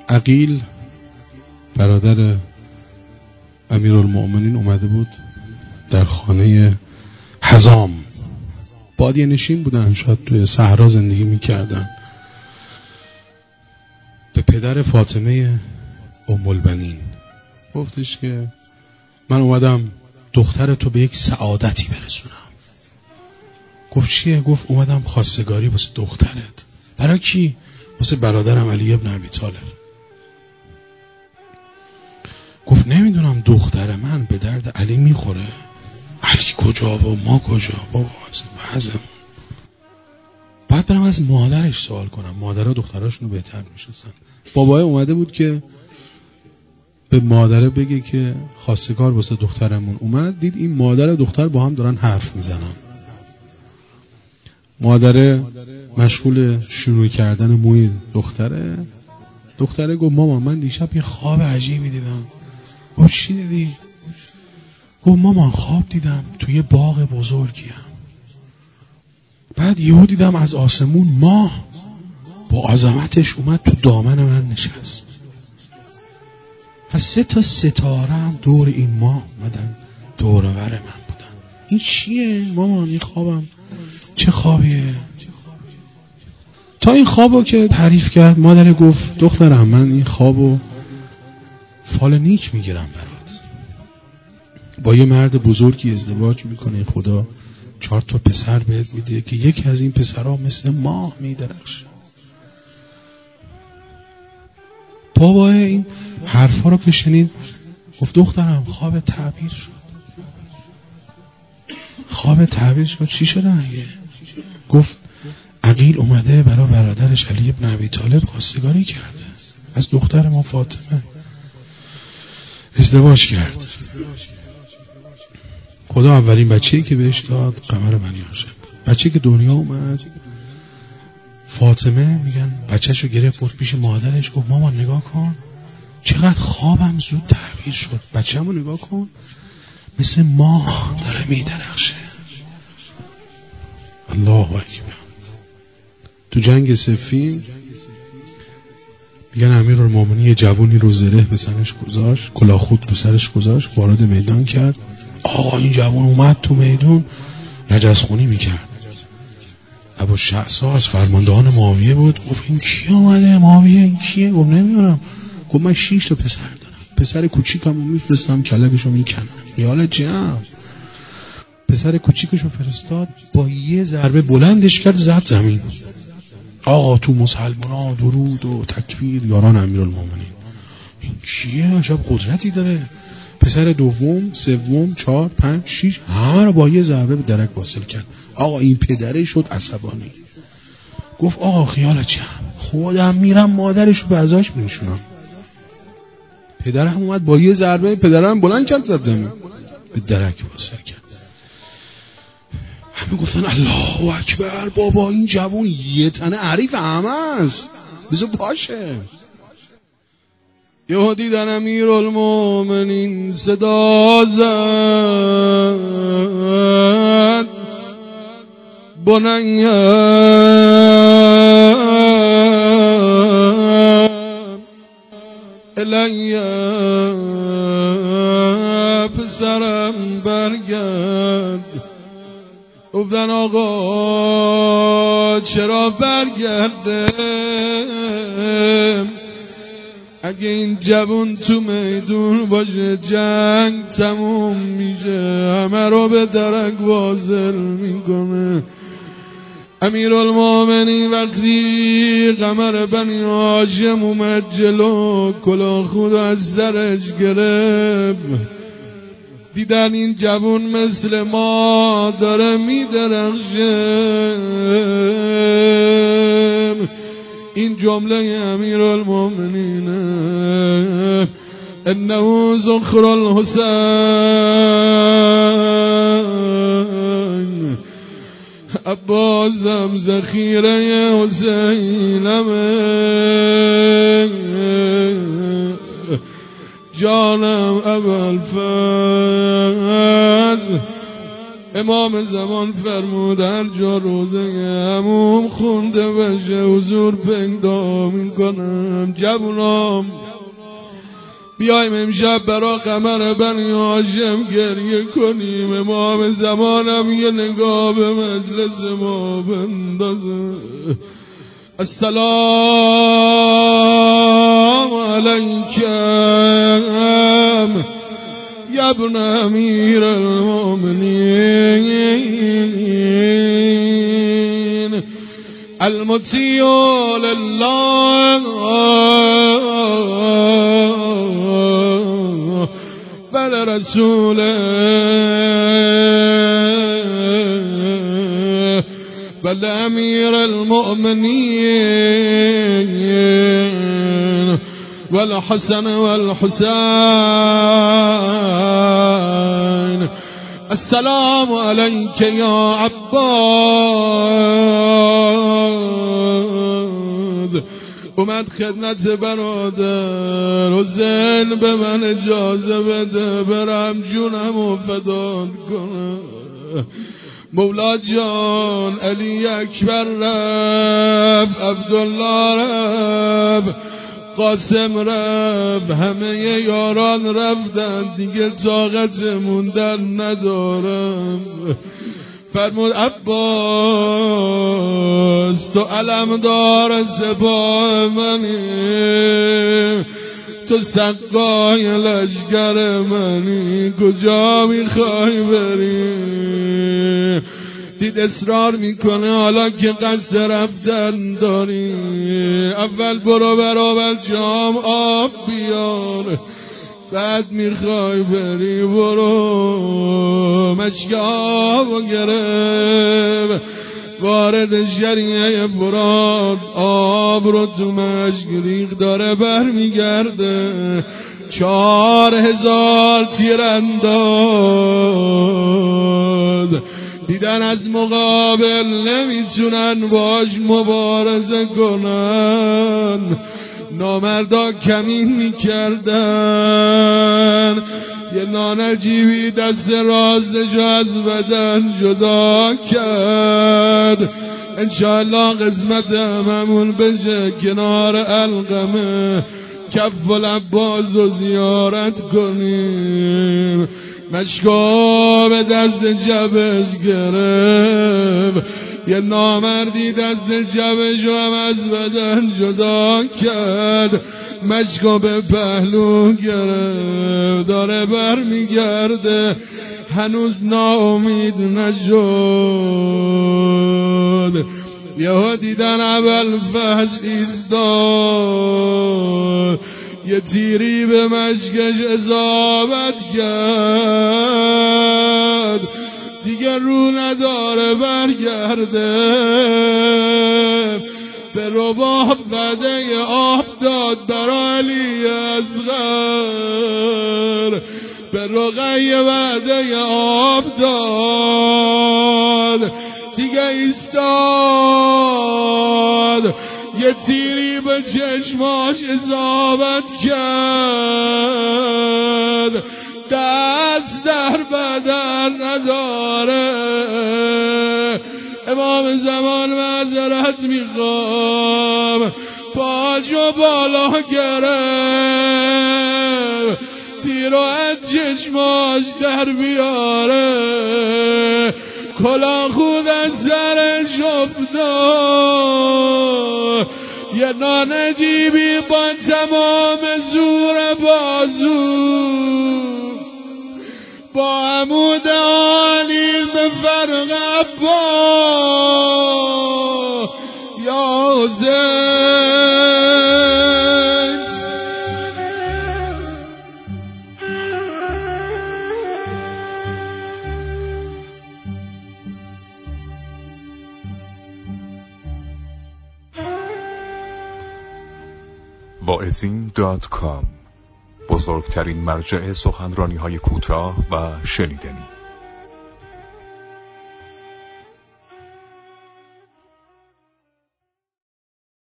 عقیل برادر امیرالمؤمنین اومده بود در خانه حزام. بادیه نشین بودن، شاید توی صحرا زندگی میکردن. به پدر فاطمه ام البنین گفتش که من اومدم دختر تو به یک سعادتی برسونم. گفت چیه؟ گفت اومدم خواستگاری واسه دخترت. برای کی؟ واسه برادرم علی ابن ابی طالب. گفت نمیدونم دختر من به درد علی میخوره. علی کجا و ما کجا؟ بابا وضعمون. بعد برم از مادرش سوال کنم. مادرها دختراشونو بهتر میشناسن. بابای اومده بود که به مادره بگه که خواستگار واسه دخترمون اومد. دید این مادر و دختر با هم دارن حرف میزنن. مادره مشغول شروع کردن موی دختره. دختره گفت مامان من دیشب یه خواب عجیبی دیدم. گفت چی دیدی؟ گفت مامان خواب دیدم توی یه باغ بزرگیم. بعد یهو دیدم از آسمون ماه با عظمتش اومد تو دامن من نشست و 3 ستاره هم دور این ماه اومدن دور و بر من بودن. این چیه مامان؟ این خوابم چه خوابیه؟ تا این خوابو که تعریف کرد مادر گفت دخترم من این خوابو فال نیک میگیرم برات. با یه مرد بزرگی ازدواج میکنه خدا 4 پسر بهت میده که یکی از این پسرها مثل ماه میدرخشه. بابا این حرفا رو که شنید گفت دخترم خواب تعبیر شد. خواب تعبیر شد. چی شده اگه؟ گفت عقیل اومده برای برادرش علی ابن ابی طالب خواستگاری کرده. از دختر ما فاطمه ازدواج کرد. خدا اولین بچه‌ای که بهش داد قمر بنی هاشم. بچه‌ای که دنیا اومد فاطمه میگن بچه‌شو گرفت برد پیش مادرش. گفت مامان نگاه کن چقدر خوابم زود تعبیر شد. بچه‌مو نگاه کن مثل ماه داره میدرخشه. الله اکبر. تو جنگ صفین میگن امیرالمومنین یه جوونی رو زره به سرش گذاشت، کلاه خود رو سرش گذاشت، وارد میدان کرد. آقا این جوون اومد تو میدون نجسخونی میکرد. ابو شعثا از فرماندهان معاویه بود. گفت این کی اومده؟ معاویه این کیه؟ گفت نمیدونم. گفت من 6 پسر دارم. پسر کوچیکمو میفرستم کلبشو میکنم. یاله جمع. پسر کوچیکشو فرستاد با یه ضربه بلندش کرد زد زمین. آقا تو مسلمانا درود و تکبیر یاران امیرالمومنین. این کیه؟ عجب قدرتی داره. پسر دوم، سوم، 4، 5، 6 همه رو با یه ضربه به درک واصل کرد. آقا این پدره شد عصبانی. گفت آقا خیالت جمع. خودم میرم مادرشو به ازاش میشونم. پدرم اومد با یه ضربه پدرم بلند کرد زد زمین. به درک واصل کرد. همه گفتن الله اکبر. بابا این جوون یه تنه عریف همه است. بذار باشه. یهو دیدن امیرالمومنین صدا زد بنیا الیا پسرم برگرد. گفتن آقا چرا برگرده؟ اگه این جوون تو میدون باشه جنگ تموم میشه، همه رو به درک واصل میکنه. امیرالمومنین وقتی قمر بنی هاشم اومد جلو کلاه خود از سرش گرفت، دیدن این جوون مثل ما داره میدرخشه. این جمله امیرالمومنین انه ذخر الحسین عباسم ذخیره حسینمه. جانم ابوالفضل امام زمان فرمود هر جا روزه عموم خونده بشه حضور پیدا میکنم. جوانام بیایم امشب برا قمر بنی هاشم گریه کنیم. امام زمانم یه نگاه به مجلس ما بندازه. السلام علیکم یا ابن امیر المؤمنین المطیع لله ولرسوله ولامیر المؤمنین والحسن والحسین. السلام علیک یا عباس. اومد خدمت برادر حسین به من اجازه بده برم جونمو فدا کنم. مولا جان علی اکبر رفت، عبدالله رفت، قاسم رفت، همه یاران رفتن، دیگه طاقت موندن ندارم. فرمود عباس تو علمدار سپاه منی، تو سقای لشکر منی، کجا میخوای بری؟ دید اصرار میکنه حالا که قصد رفتن داری، اول برو برابر جام آب بیار، بعد میخوای بری برو. مشک آب گرفت وارد شریعه فرات، آب رو تو مشک ریخ داره بر میگرده. 4000 تیرانداز دیدن از مقابل نمیتونن باش مبارزه کنن، نامردا کمین میکردن. یه نانجیبی دست راستشو از بدن جدا کرد. انشاءالله قسمت هممون بشه کنار علقمه کف العباس رو زیارت کنیم. مشکا به دست جبش گرفت، یه نامردی دست جبش رو هم از بدن جدا کرد. مشکا به پهلو گرفت داره بر میگرده، هنوز ناامید نشد. یهو دیدن ابوالفضل ایستاد، یه تیری به مشکش اصابت کرد، دیگه رو نداره برگرده. به رباب وعده آب داد برا علی اصغر، به رقیه وعده آب داد، دیگه ایستاد. یه تیری به چشماش اصابت کرد، دست در بدن نداره. امام زمان معذرت میخوام، پاجو بالا گرفت، تیر و از چشماش در بیاره. کلا خود از سرش افتاد، یه نانجیبی با تمام زور بازو با عمود عالی به فرق عباس یا حسین. واعظین.com، بزرگترین مرجع سخنرانی‌های کوتاه و شنیدنی.